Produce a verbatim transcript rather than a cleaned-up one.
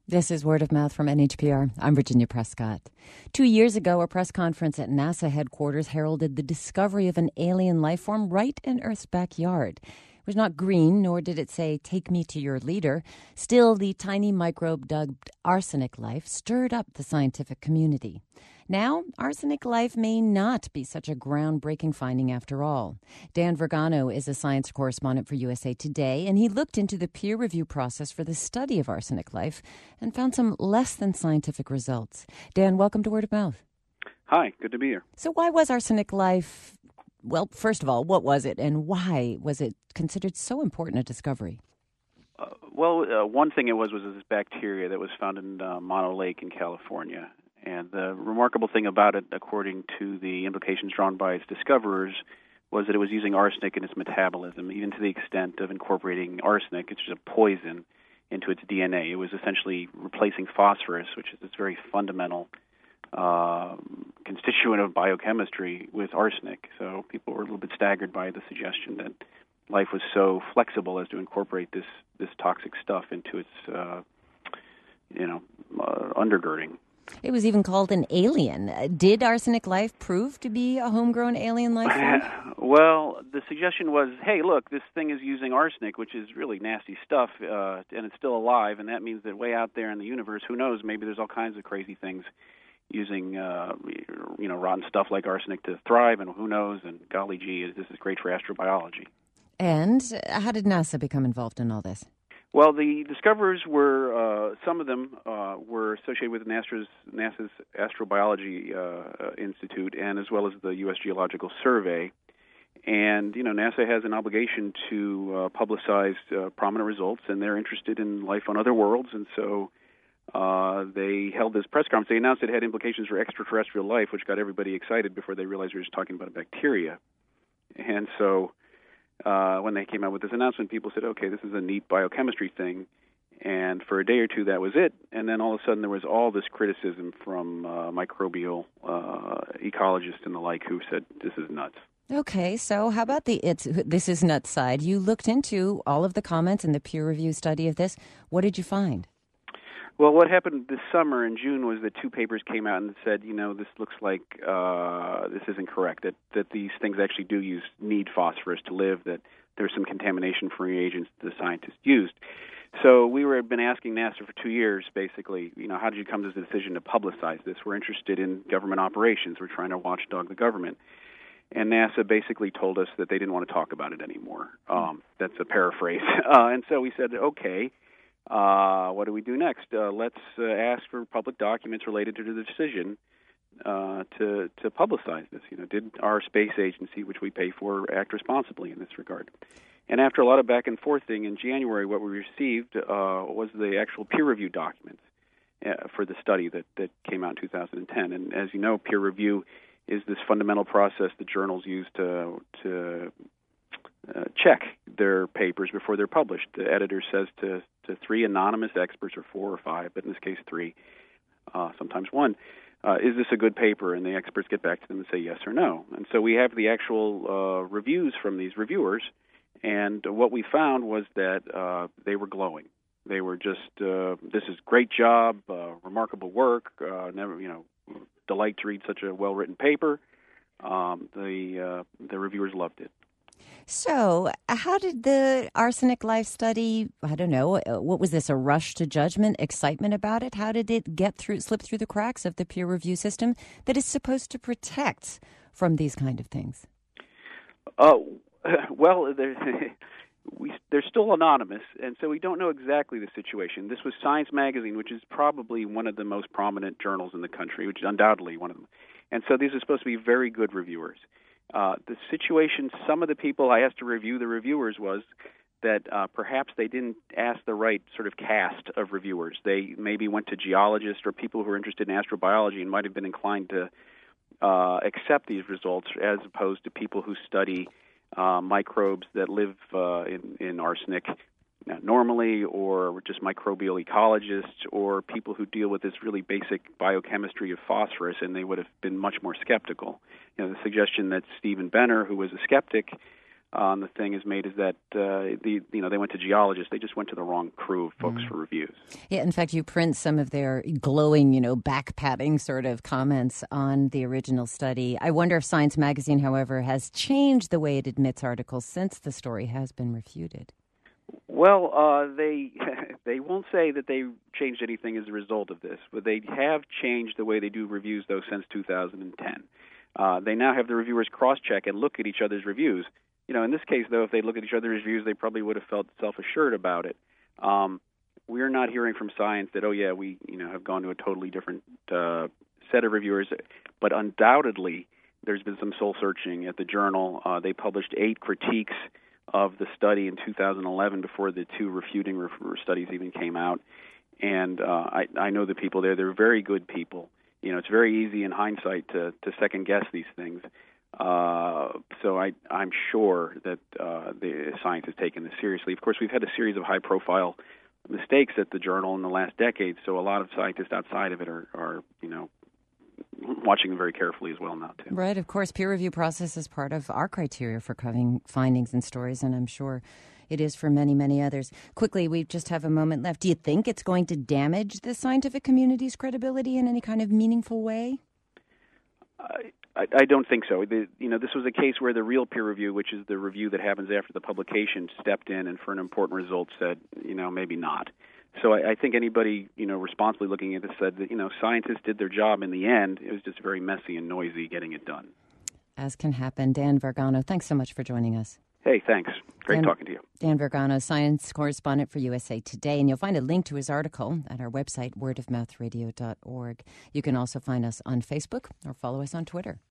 This is Word of Mouth from N H P R. I'm Virginia Prescott. Two years ago, a press conference at NASA headquarters heralded the discovery of an alien life form right in Earth's backyard. It was not green, nor did it say, "Take me to your leader." Still, the tiny microbe dubbed arsenic life stirred up the scientific community. Now, arsenic life may not be such a groundbreaking finding after all. Dan Vergano is a science correspondent for U S A Today, and he looked into the peer review process for the study of arsenic life and found some less than scientific results. Dan, welcome to Word of Mouth. Hi, good to be here. So why was arsenic life, well, first of all, what was it, and why was it considered so important a discovery? Uh, well, uh, one thing it was was this bacteria that was found in uh, Mono Lake in California. And the remarkable thing about it, according to the implications drawn by its discoverers, was that it was using arsenic in its metabolism, even to the extent of incorporating arsenic, which is a poison, into its D N A. It was essentially replacing phosphorus, which is this very fundamental uh, constituent of biochemistry, with arsenic. So people were a little bit staggered by the suggestion that life was so flexible as to incorporate this, this toxic stuff into its, uh, you know, uh, undergirding. It was even called an alien. Did arsenic life prove to be a homegrown alien life form? Well, the suggestion was, hey, look, this thing is using arsenic, which is really nasty stuff, uh, and it's still alive, and that means that way out there in the universe, who knows, maybe there's all kinds of crazy things using, uh, you know, rotten stuff like arsenic to thrive, and who knows, and golly gee, this is great for astrobiology. And how did NASA become involved in all this? Well, the discoverers were, uh, some of them uh, were associated with NASA's, NASA's Astrobiology uh, Institute, and as well as the U S Geological Survey. And, you know, NASA has an obligation to uh, publicize uh, prominent results, and they're interested in life on other worlds, and so uh, they held this press conference. They announced it had implications for extraterrestrial life, which got everybody excited before they realized they were just talking about a bacteria. And so Uh, when they came out with this announcement, people said, okay, this is a neat biochemistry thing. And for a day or two, that was it. And then all of a sudden, there was all this criticism from uh, microbial uh, ecologists and the like who said, this is nuts. Okay, so how about the it's this is nuts side? You looked into all of the comments in the peer review study of this. What did you find? Well, what happened this summer in June was that two papers came out and said, you know, this looks like uh, this isn't correct, that, that these things actually do use need phosphorus to live, that there's some contamination-free agents the scientists used. So we were been asking NASA for two years, basically, you know, how did you come to the decision to publicize this? We're interested in government operations. We're trying to watchdog the government. And NASA basically told us that they didn't want to talk about it anymore. Um, that's a paraphrase. Uh, and so we said, okay, Uh, what do we do next? Uh, let's uh, ask for public documents related to the decision uh, to to publicize this. You know, did our space agency, which we pay for, act responsibly in this regard? And after a lot of back and forthing, in January, what we received uh, was the actual peer review documents uh, for the study that, that came out in two thousand ten. And as you know, peer review is this fundamental process that journals use to to Uh, check their papers before they're published. The editor says to, to three anonymous experts, or four or five, but in this case three, uh, sometimes one, uh, is this a good paper? And the experts get back to them and say yes or no. And so we have the actual uh, reviews from these reviewers, and what we found was that uh, they were glowing. They were just, uh, this is great job, uh, remarkable work, uh, never, you know, delight to read such a well-written paper. Um, the uh, the reviewers loved it. So, how did the arsenic life study, I don't know, what was this, a rush to judgment, excitement about it? How did it get through, slip through the cracks of the peer review system that is supposed to protect from these kind of things? Oh, well, they're, we, they're still anonymous, and so we don't know exactly the situation. This was Science Magazine, which is probably one of the most prominent journals in the country, which is undoubtedly one of them. And so these are supposed to be very good reviewers. Uh, the situation, some of the people I asked to review the reviewers was that uh, perhaps they didn't ask the right sort of cast of reviewers. They maybe went to geologists or people who are interested in astrobiology and might have been inclined to uh, accept these results, as opposed to people who study uh, microbes that live uh, in, in arsenic normally, or just microbial ecologists, or people who deal with this really basic biochemistry of phosphorus, and they would have been much more skeptical. You know, the suggestion that Stephen Benner, who was a skeptic, on the thing is made is that uh, the you know they went to geologists. They just went to the wrong crew of folks mm. for reviews. Yeah, in fact, you print some of their glowing, you know, back-patting sort of comments on the original study. I wonder if Science Magazine, however, has changed the way it admits articles since the story has been refuted. Well, uh, they they won't say that they changed anything as a result of this, but they have changed the way they do reviews, though, since two thousand ten. Uh, they now have the reviewers cross-check and look at each other's reviews. You know, in this case, though, if they look at each other's reviews, they probably would have felt self-assured about it. Um, we're not hearing from Science that, oh, yeah, we you know have gone to a totally different uh, set of reviewers, but undoubtedly there's been some soul-searching at the journal. Uh, they published eight critiques of the study in two thousand eleven before the two refuting re- studies even came out. And uh, I, I know the people there. They're very good people. You know, it's very easy in hindsight to, to second-guess these things. Uh, so I, I'm sure that uh, the Science has taken this seriously. Of course, we've had a series of high-profile mistakes at the journal in the last decade, so a lot of scientists outside of it are, are you know, watching very carefully as well now, too. Right, of course. Peer review process is part of our criteria for covering findings and stories, and I'm sure it is for many, many others. Quickly, we just have a moment left. Do you think it's going to damage the scientific community's credibility in any kind of meaningful way? I, I, I don't think so. The, you know, this was a case where the real peer review, which is the review that happens after the publication, stepped in and for an important result said, you know, maybe not. So I, I think anybody, you know, responsibly looking at this said that, you know, scientists did their job in the end. It was just very messy and noisy getting it done. As can happen. Dan Vergano, thanks so much for joining us. Hey, thanks. Great Dan, talking to you. Dan Vergano, science correspondent for U S A Today, and you'll find a link to his article at our website, word of mouth radio dot org. You can also find us on Facebook or follow us on Twitter.